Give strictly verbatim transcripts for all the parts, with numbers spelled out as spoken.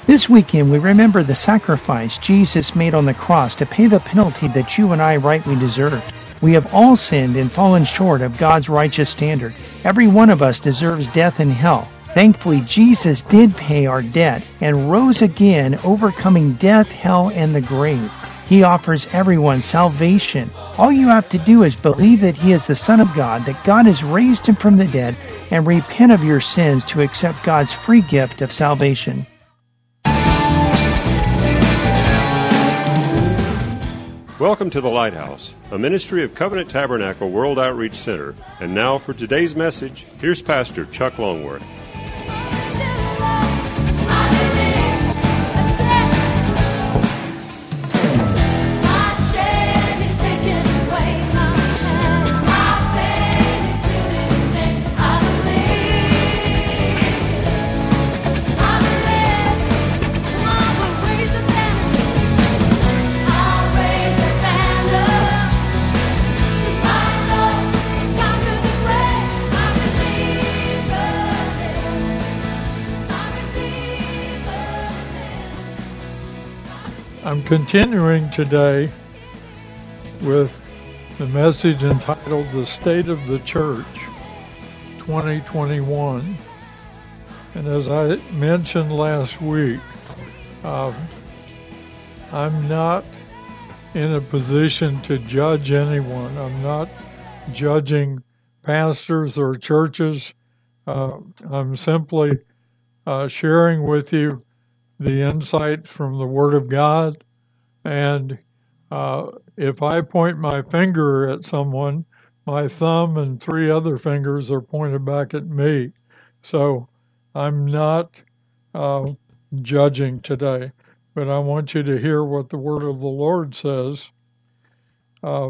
This weekend, we remember the sacrifice Jesus made on the cross to pay the penalty that you and I rightly deserved. We have all sinned and fallen short of God's righteous standard. Every one of us deserves death and hell. Thankfully, Jesus did pay our debt and rose again, overcoming death, hell, and the grave. He offers everyone salvation. All you have to do is believe that He is the Son of God, that God has raised Him from the dead, and repent of your sins to accept God's free gift of salvation. Welcome to The Lighthouse, a ministry of Covenant Tabernacle World Outreach Center. And now for today's message, here's Pastor Chuck Longworth. I'm continuing today with the message entitled The State of the Church twenty twenty-one. And as I mentioned last week, um, I'm not in a position to judge anyone. I'm not judging pastors or churches. Uh, I'm simply uh, sharing with you the insight from the Word of God. And uh, if I point my finger at someone, my thumb and three other fingers are pointed back at me. So I'm not uh, judging today, but I want you to hear what the Word of the Lord says. Uh,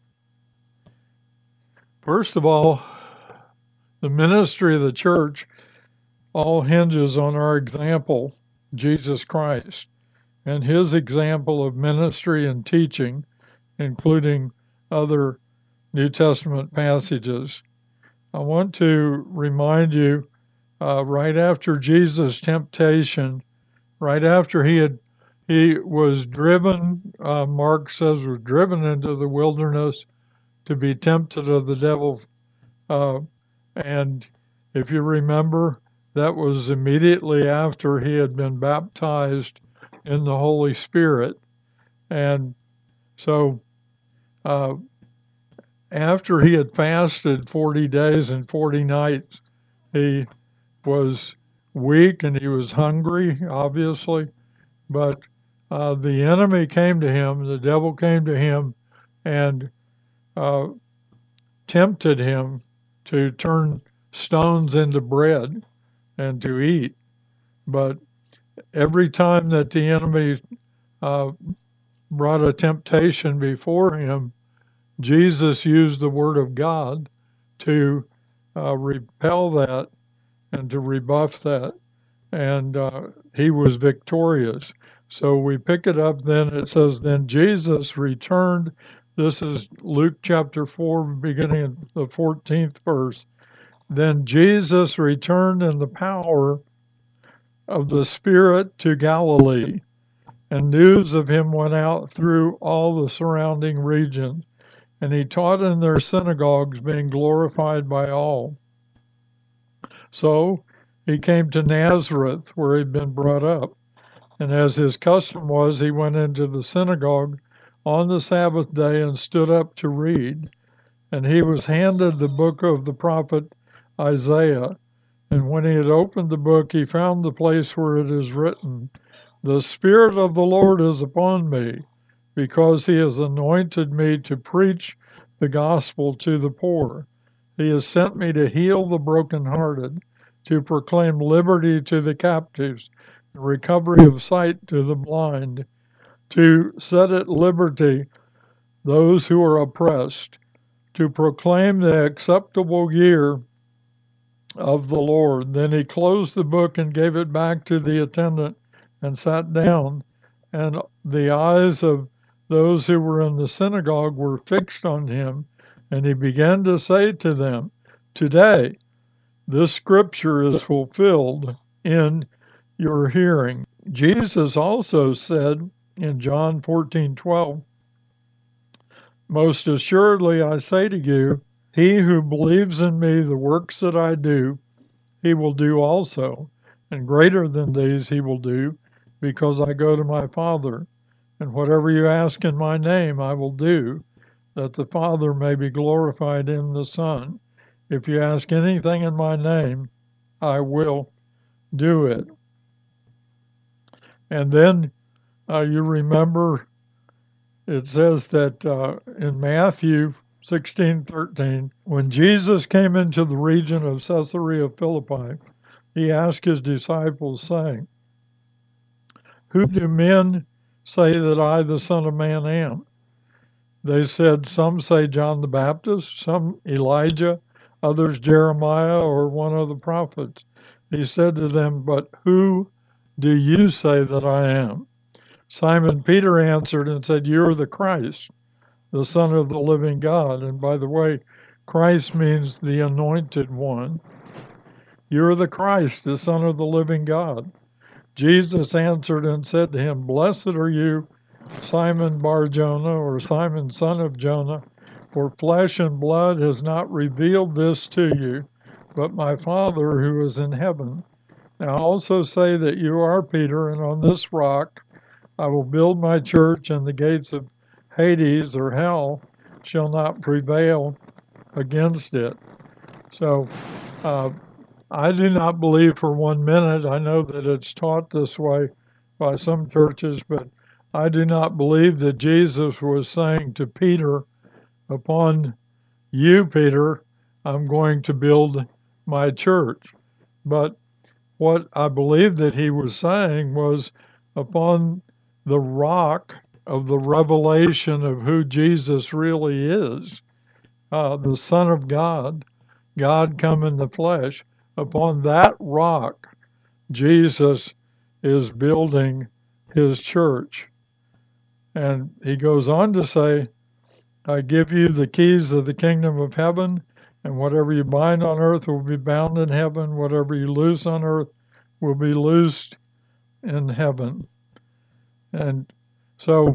first of all, the ministry of the church all hinges on our example, Jesus Christ, and His example of ministry and teaching, including other New Testament passages. I want to remind you, uh, right after Jesus' temptation, right after he had he was driven, uh, Mark says, was driven into the wilderness to be tempted of the devil. Uh, and if you remember, that was immediately after he had been baptized in the Holy Spirit. And so uh, after he had fasted forty days and forty nights, he was weak and he was hungry, obviously. But uh, the enemy came to him, the devil came to him and uh, tempted him to turn stones into bread and to eat. But every time that the enemy uh, brought a temptation before him, Jesus used the Word of God to uh, repel that and to rebuff that, and uh, he was victorious. So we pick it up then, it says, then Jesus returned. This is Luke chapter four, beginning of the fourteenth verse. Then Jesus returned in the power of the Spirit to Galilee, and news of him went out through all the surrounding region. And he taught in their synagogues, being glorified by all. So he came to Nazareth, where he'd been brought up. And as his custom was, he went into the synagogue on the Sabbath day and stood up to read. And he was handed the book of the prophet Isaiah. And when he had opened the book, he found the place where it is written, "The Spirit of the Lord is upon me, because he has anointed me to preach the gospel to the poor. He has sent me to heal the brokenhearted, to proclaim liberty to the captives, and recovery of sight to the blind, to set at liberty those who are oppressed, to proclaim the acceptable year of the Lord." Then he closed the book and gave it back to the attendant and sat down, and the eyes of those who were in the synagogue were fixed on him, and he began to say to them, "Today this scripture is fulfilled in you're hearing. Jesus also said in John fourteen twelve, most assuredly I say to you, he who believes in me, the works that I do, he will do also, and greater than these he will do, because I go to my Father. And whatever you ask in my name, I will do, that the Father may be glorified in the Son. If you ask anything in my name, I will do it. And then uh, you remember it says that uh, in Matthew sixteen thirteen, when Jesus came into the region of Caesarea Philippi, he asked his disciples, saying, who do men say that I, the Son of Man, am? They said, some say John the Baptist, some Elijah, others Jeremiah or one of the prophets. He said to them, but who do you say that I am? Simon Peter answered and said, you are the Christ, the Son of the living God. And by the way, Christ means the anointed one. You are the Christ, the Son of the living God. Jesus answered and said to him, blessed are you, Simon Bar-Jonah, or Simon son of Jonah, for flesh and blood has not revealed this to you, but my Father who is in heaven. Now also say that you are Peter, and on this rock I will build my church, and the gates of Hades or hell shall not prevail against it. So uh, I do not believe for one minute, I know that it's taught this way by some churches, but I do not believe that Jesus was saying to Peter, upon you, Peter, I'm going to build my church. But what I believe that he was saying was, upon the rock of the revelation of who Jesus really is, uh, the Son of God, God come in the flesh, upon that rock, Jesus is building his church. And he goes on to say, I give you the keys of the kingdom of heaven, and whatever you bind on earth will be bound in heaven, whatever you loose on earth will be loosed in heaven. And so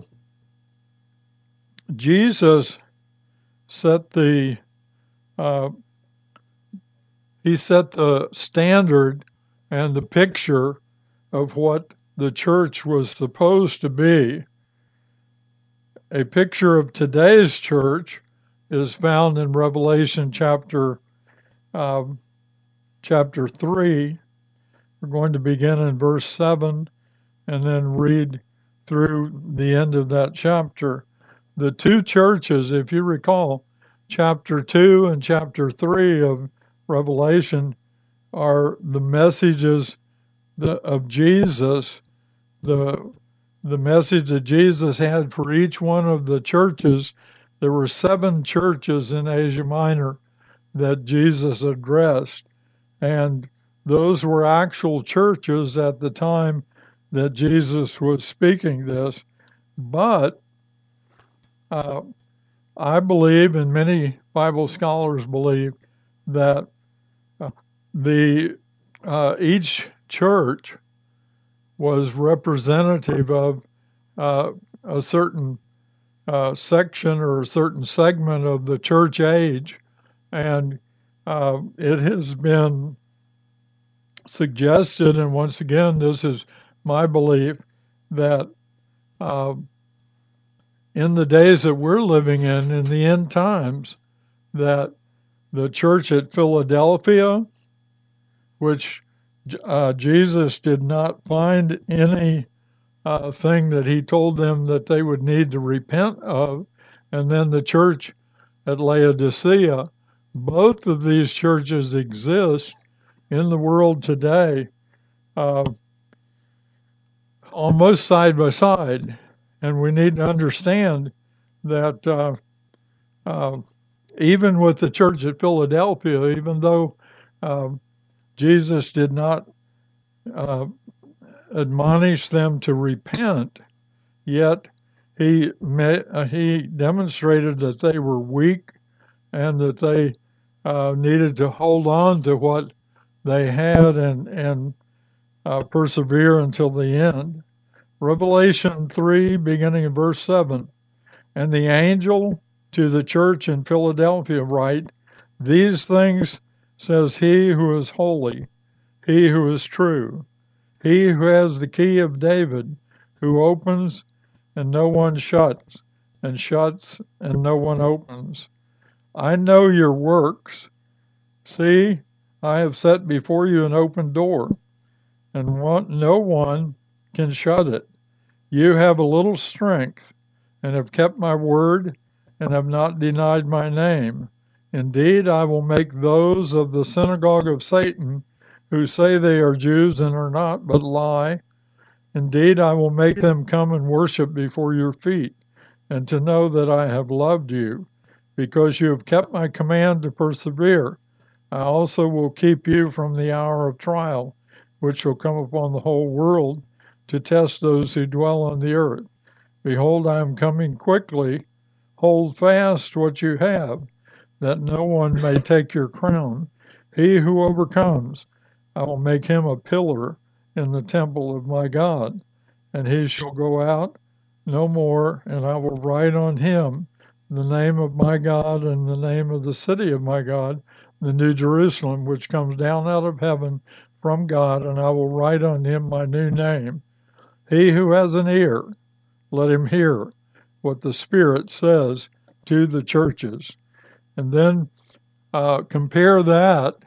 Jesus set the uh, he set the standard and the picture of what the church was supposed to be. A picture of today's church is found in Revelation chapter um, chapter three. We're going to begin in verse seven and then read through the end of that chapter. The two churches, if you recall, chapter two and chapter three of Revelation are the messages of Jesus, the the message that Jesus had for each one of the churches. There were seven churches in Asia Minor that Jesus addressed, and those were actual churches at the time that Jesus was speaking this. But uh, I believe, and many Bible scholars believe, that uh, the uh, each church was representative of uh, a certain uh, section or a certain segment of the church age. And uh, it has been suggested, and once again, this is my belief, that uh, in the days that we're living in, in the end times, that the church at Philadelphia, which uh, Jesus did not find any uh, thing that he told them that they would need to repent of, and then the church at Laodicea, both of these churches exist in the world today, uh, almost side by side. And we need to understand that uh, uh, even with the church at Philadelphia, even though uh, Jesus did not uh, admonish them to repent, yet he met, uh, he demonstrated that they were weak and that they uh, needed to hold on to what they had and and uh, persevere until the end. Revelation three, beginning in verse seven. And the angel to the church in Philadelphia write, These things says he who is holy, he who is true, he who has the key of David, who opens and no one shuts, and shuts and no one opens. I know your works. See, I have set before you an open door, and one, no one can shut it. You have a little strength, and have kept my word, and have not denied my name. Indeed, I will make those of the synagogue of Satan, who say they are Jews and are not, but lie. Indeed, I will make them come and worship before your feet, and to know that I have loved you, because you have kept my command to persevere. I also will keep you from the hour of trial, which shall come upon the whole world to test those who dwell on the earth. Behold, I am coming quickly. Hold fast what you have, that no one may take your crown. He who overcomes, I will make him a pillar in the temple of my God, and he shall go out no more, and I will write on him the name of my God and the name of the city of my God, the New Jerusalem, which comes down out of heaven from God, and I will write on him my new name. He who has an ear, let him hear what the Spirit says to the churches. And then uh, compare that,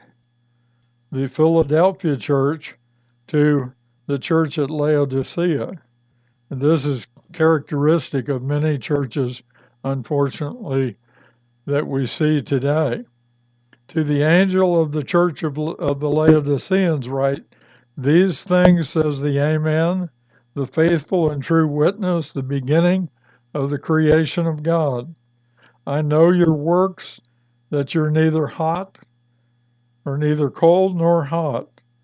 the Philadelphia church, to the church at Laodicea. And this is characteristic of many churches, unfortunately, that we see today. To the angel of the church of, of the Laodiceans write, These things says the Amen, the faithful and true witness, the beginning of the creation of God. I know your works, that you're neither hot or neither cold nor hot.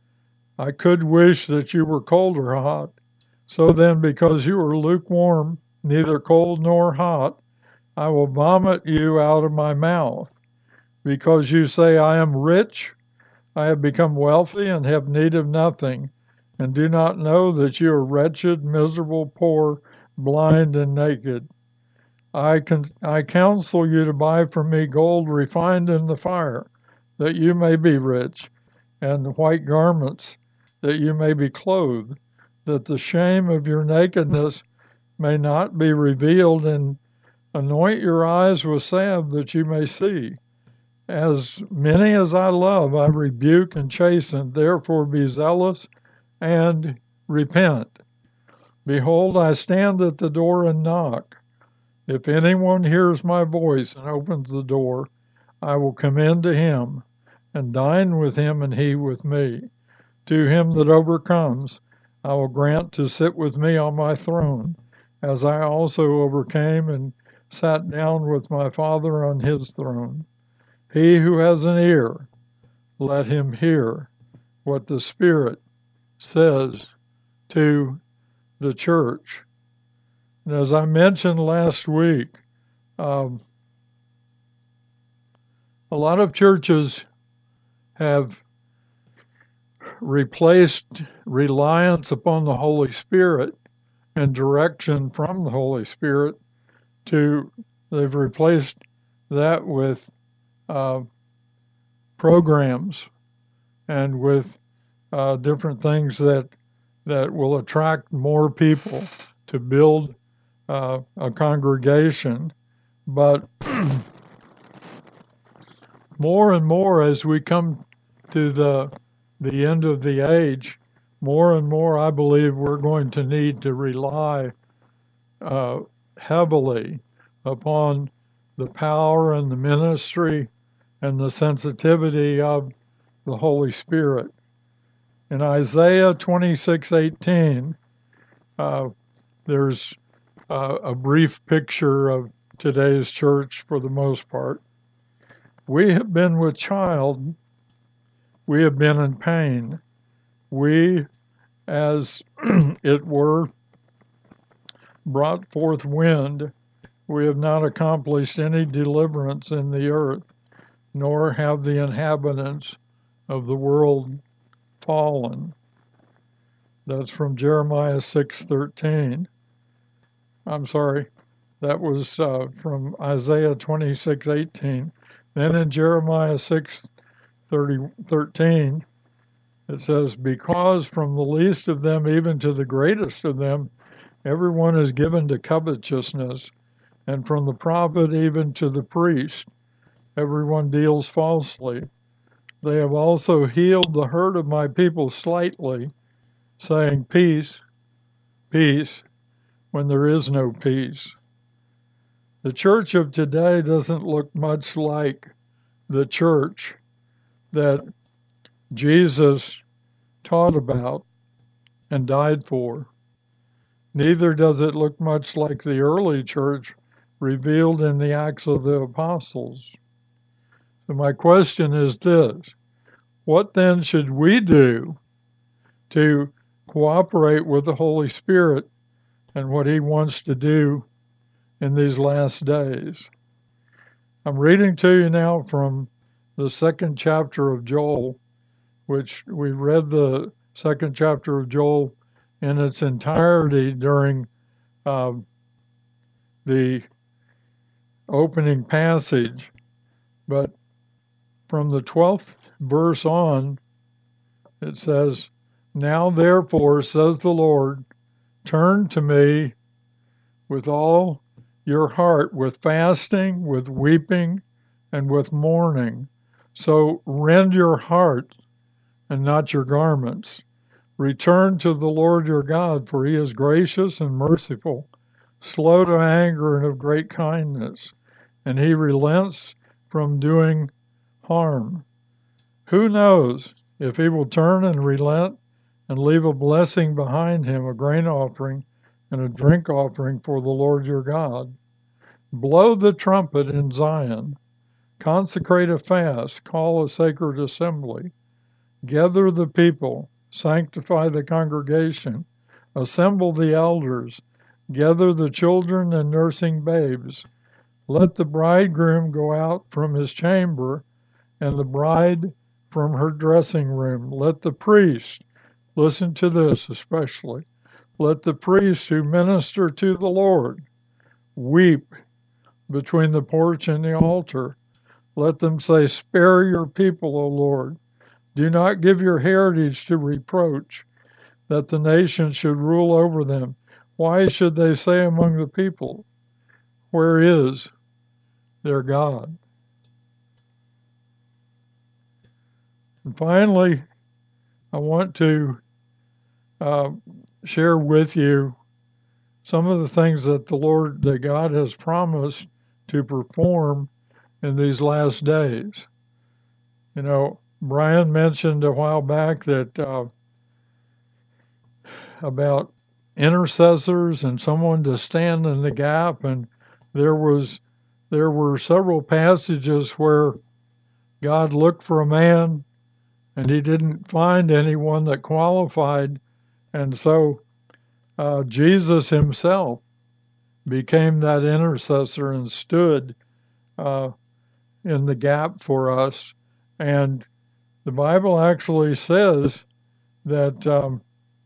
I could wish that you were cold or hot. So then, because you are lukewarm, neither cold nor hot, I will vomit you out of my mouth. Because you say, I am rich, I have become wealthy and have need of nothing, and do not know that you are wretched, miserable, poor, blind, and naked. I, can, I counsel you to buy from me gold refined in the fire, that you may be rich, and white garments, that you may be clothed, that the shame of your nakedness may not be revealed, and anoint your eyes with salve that you may see. As many as I love, I rebuke and chasten. Therefore be zealous and repent. Behold, I stand at the door and knock. If anyone hears my voice and opens the door, I will come in to him and dine with him and he with me. To him that overcomes, I will grant to sit with me on my throne, as I also overcame and sat down with my Father on his throne. He who has an ear, let him hear what the Spirit says to the church. And as I mentioned last week, um, a lot of churches have replaced reliance upon the Holy Spirit and direction from the Holy Spirit to, they've replaced that with uh, programs and with uh, different things that that will attract more people to build uh, a congregation. But more and more as we come to the the end of the age, more and more I believe we're going to need to rely uh, heavily upon the power and the ministry and the sensitivity of the Holy Spirit. In Isaiah twenty-six eighteen, uh, there's uh, a brief picture of today's church for the most part. We have been with child, we have been in pain. We, as it were, brought forth wind. We have not accomplished any deliverance in the earth, nor have the inhabitants of the world fallen. That's from Jeremiah six thirteen. I'm sorry, that was uh, from Isaiah twenty-six eighteen. Then in Jeremiah six thirteen, it says, because from the least of them even to the greatest of them, everyone is given to covetousness, and from the prophet even to the priest, everyone deals falsely. They have also healed the hurt of my people slightly, saying, peace, peace, when there is no peace. The church of today doesn't look much like the church that Jesus taught about and died for. Neither does it look much like the early church revealed in the Acts of the Apostles. So my question is this: what then should we do to cooperate with the Holy Spirit and what he wants to do in these last days? I'm reading to you now from the second chapter of Joel, which we read the second chapter of Joel in its entirety during uh, the opening passage. But from the twelfth verse on, it says, now therefore, says the Lord, turn to me with all your heart, with fasting, with weeping, and with mourning. So rend your heart and not your garments. Return to the Lord your God, for he is gracious and merciful, slow to anger and of great kindness, and he relents from doing harm. Who knows if he will turn and relent and leave a blessing behind him, a grain offering and a drink offering for the Lord your God. Blow the trumpet in Zion, consecrate a fast, call a sacred assembly, gather the people, sanctify the congregation, assemble the elders, gather the children and nursing babes. Let the bridegroom go out from his chamber, and the bride from her dressing room. Let the priest, listen to this especially, let the priests who minister to the Lord weep between the porch and the altar. Let them say, spare your people, O Lord. Do not give your heritage to reproach, that the nations should rule over them. Why should they say among the people, where is their God? And finally, I want to uh, share with you some of the things that the Lord, that God has promised to perform in these last days. You know, Brian mentioned a while back that uh, about intercessors and someone to stand in the gap, and there was there were several passages where God looked for a man and he didn't find anyone that qualified, and so uh, Jesus himself became that intercessor and stood uh, in the gap for us. And the Bible actually says that um,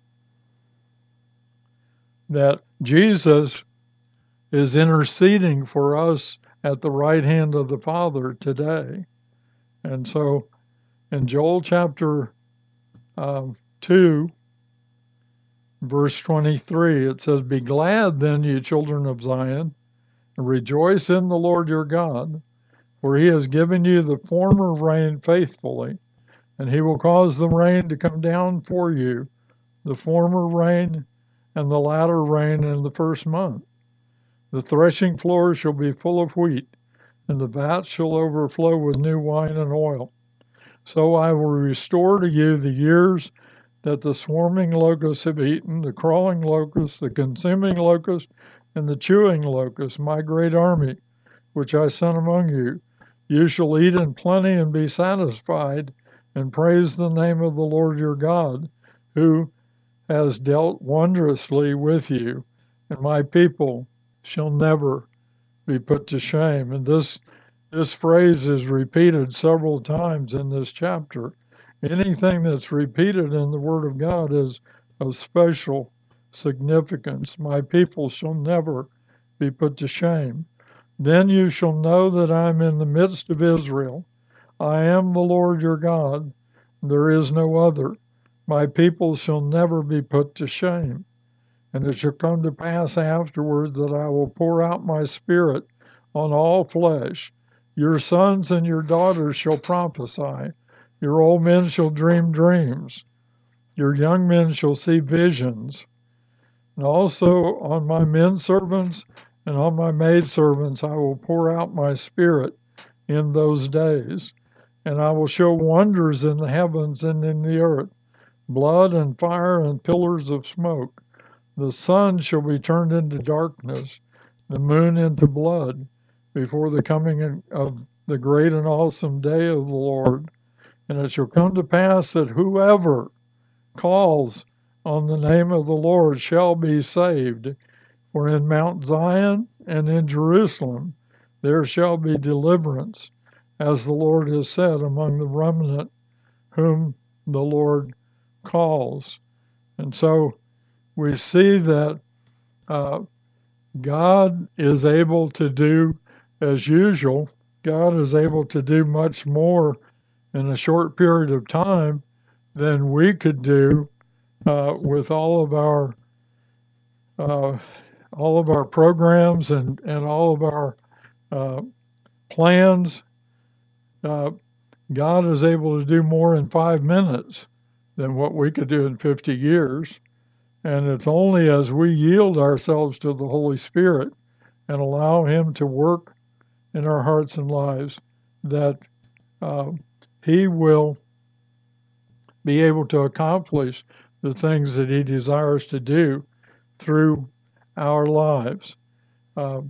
that Jesus is interceding for us at the right hand of the Father today. And so in Joel chapter uh, two, verse twenty-three, it says, be glad then, you children of Zion, and rejoice in the Lord your God, for he has given you the former rain faithfully, and he will cause the rain to come down for you, the former rain and the latter rain in the first month. The threshing floor shall be full of wheat, and the vats shall overflow with new wine and oil. So I will restore to you the years that the swarming locusts have eaten, the crawling locust, the consuming locust, and the chewing locust, my great army, which I sent among you. You shall eat in plenty and be satisfied, and praise the name of the Lord your God, who has dealt wondrously with you, and my people shall never be put to shame. And this this phrase is repeated several times in this chapter. Anything that's repeated in the Word of God is of special significance. My people shall never be put to shame. Then you shall know that I am in the midst of Israel. I am the Lord your God. There is no other. My people shall never be put to shame. And it shall come to pass afterward that I will pour out my spirit on all flesh. Your sons and your daughters shall prophesy. Your old men shall dream dreams. Your young men shall see visions. And also on my men servants and on my maid servants I will pour out my spirit in those days. And I will show wonders in the heavens and in the earth, blood and fire and pillars of smoke. The sun shall be turned into darkness, the moon into blood, before the coming of the great and awesome day of the Lord. And it shall come to pass that whoever calls on the name of the Lord shall be saved. For in Mount Zion and in Jerusalem there shall be deliverance, as the Lord has said, among the remnant whom the Lord calls. And so we see that uh, God is able to do, as usual, God is able to do much more in a short period of time than we could do uh, with all of our uh, all of our programs and, and all of our uh, plans. Uh, God is able to do more in five minutes than what we could do in fifty years. And it's only as we yield ourselves to the Holy Spirit and allow Him to work in our hearts and lives that uh, He will be able to accomplish the things that He desires to do through our lives. Uh,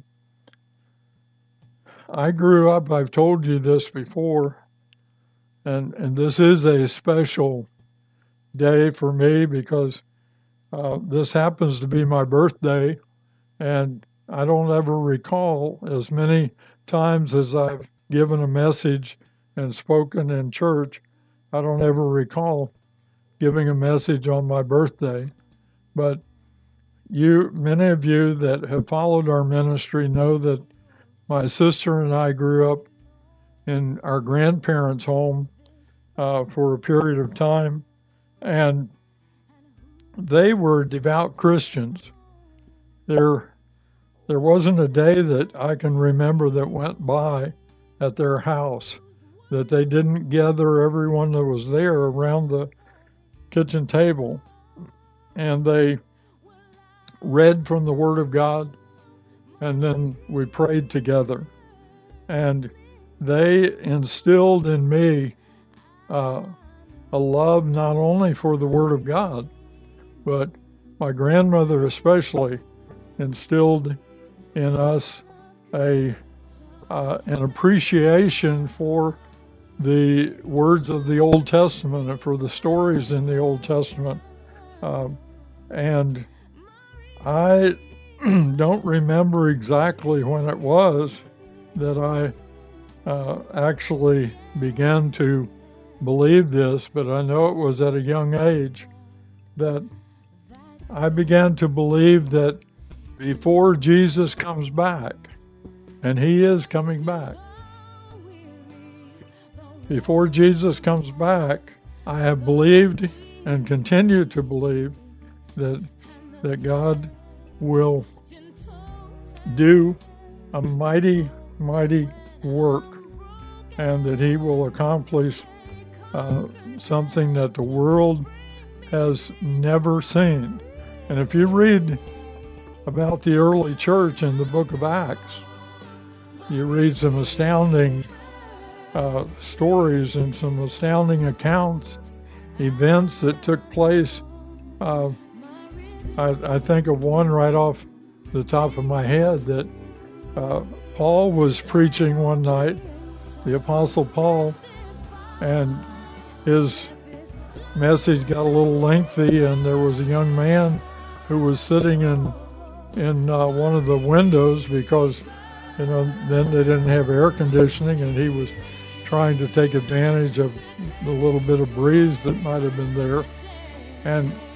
I grew up, I've told you this before, and, and this is a special day for me because uh, this happens to be my birthday, and I don't ever recall as many times as I've given a message and spoken in church, I don't ever recall giving a message on my birthday. But you, many of you that have followed our ministry know that my sister and I grew up in our grandparents' home uh, for a period of time, and they were devout Christians. There, there wasn't a day that I can remember that went by at their house that they didn't gather everyone that was there around the kitchen table, and they read from the Word of God, and then we prayed together. And they instilled in me uh, a love not only for the Word of God, but my grandmother especially instilled in us a uh, an appreciation for the words of the Old Testament and for the stories in the Old Testament. Uh, and I don't remember exactly when it was that I uh, actually began to believe this, but I know it was at a young age that I began to believe that before Jesus comes back, and He is coming back, before Jesus comes back, I have believed and continue to believe that that God will do a mighty, mighty work, and that He will accomplish uh, something that the world has never seen. And if you read about the early church in the book of Acts, you read some astounding uh, stories and some astounding accounts, events that took place. Uh, I, I think of one right off the top of my head that uh, Paul was preaching one night, the Apostle Paul, and his message got a little lengthy, and there was a young man who was sitting in in uh, one of the windows because, you know, then they didn't have air conditioning, and he was trying to take advantage of the little bit of breeze that might have been there. And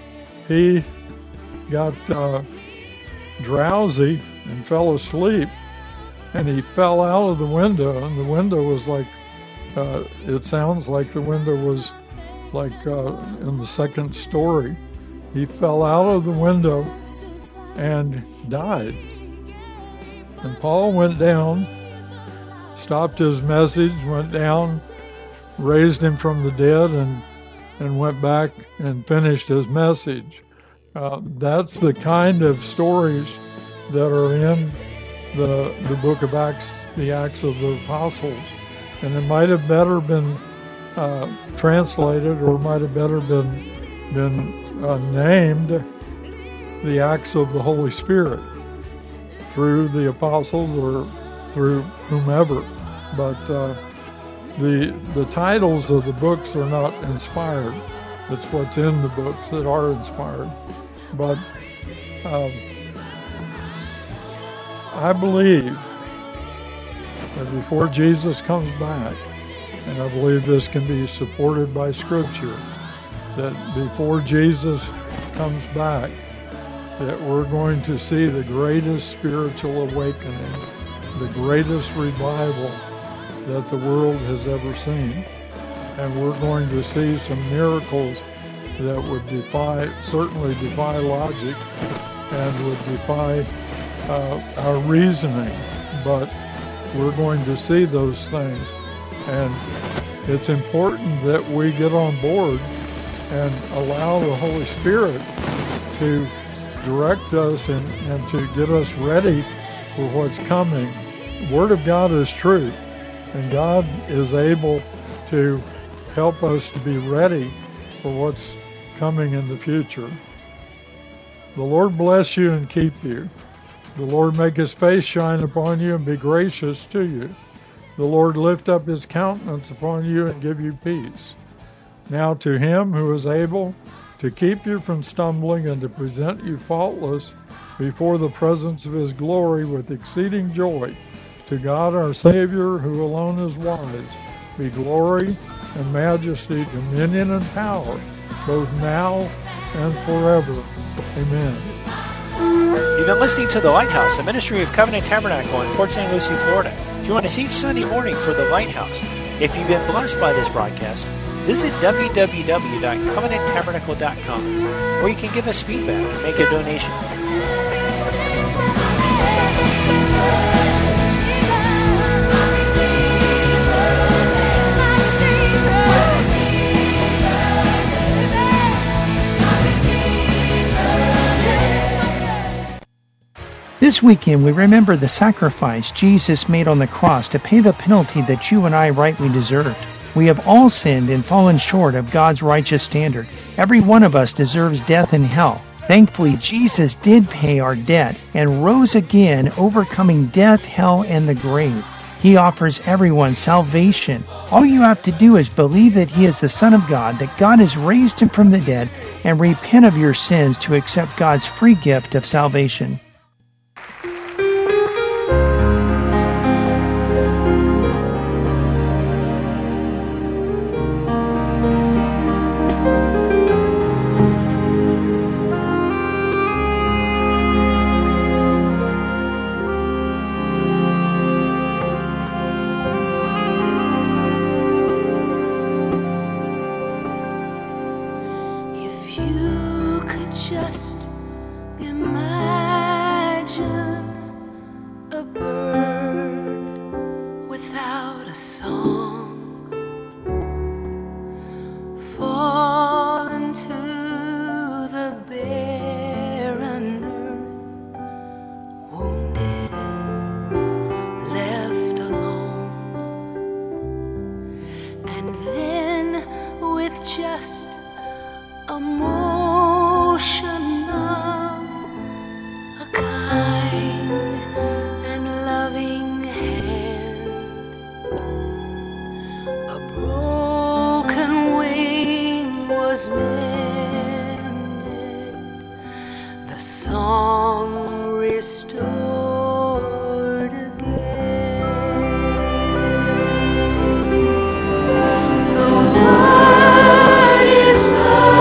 he got uh, drowsy and fell asleep, and he fell out of the window, and the window was like, uh, it sounds like the window was like uh, in the second story. He fell out of the window and died. And Paul went down, stopped his message, went down, raised him from the dead, and and went back and finished his message. Uh, that's the kind of stories that are in the the book of Acts, the Acts of the Apostles. And it might have better been uh, translated, or might have better been been uh, named the Acts of the Holy Spirit through the apostles or through whomever. But uh, the the titles of the books are not inspired. It's what's in the books that are inspired. But um, I believe that before Jesus comes back, and I believe this can be supported by Scripture, that before Jesus comes back, that we're going to see the greatest spiritual awakening, the greatest revival that the world has ever seen. And we're going to see some miracles that would defy, certainly defy logic and would defy uh, our reasoning. But we're going to see those things. And it's important that we get on board and allow the Holy Spirit to direct us and, and to get us ready for what's coming. The Word of God is truth, and God is able to help us to be ready for what's coming in the future. The Lord bless you and keep you. The Lord make his face shine upon you and be gracious to you. The Lord lift up his countenance upon you and give you peace. Now to him who is able to keep you from stumbling and to present you faultless before the presence of his glory with exceeding joy, to God our Savior, who alone is wise, be glory and majesty, dominion and power, both now and forever. Amen. You've been listening to The Lighthouse, a ministry of Covenant Tabernacle in Port Saint Lucie, Florida. Join us each Sunday morning for The Lighthouse. If you've been blessed by this broadcast, visit w w w dot covenant tabernacle dot com, or you can give us feedback and make a donation. This weekend, we remember the sacrifice Jesus made on the cross to pay the penalty that you and I rightly deserved. We have all sinned and fallen short of God's righteous standard. Every one of us deserves death and hell. Thankfully, Jesus did pay our debt and rose again, overcoming death, hell, and the grave. He offers everyone salvation. All you have to do is believe that He is the Son of God, that God has raised Him from the dead, and repent of your sins to accept God's free gift of salvation. Song restored.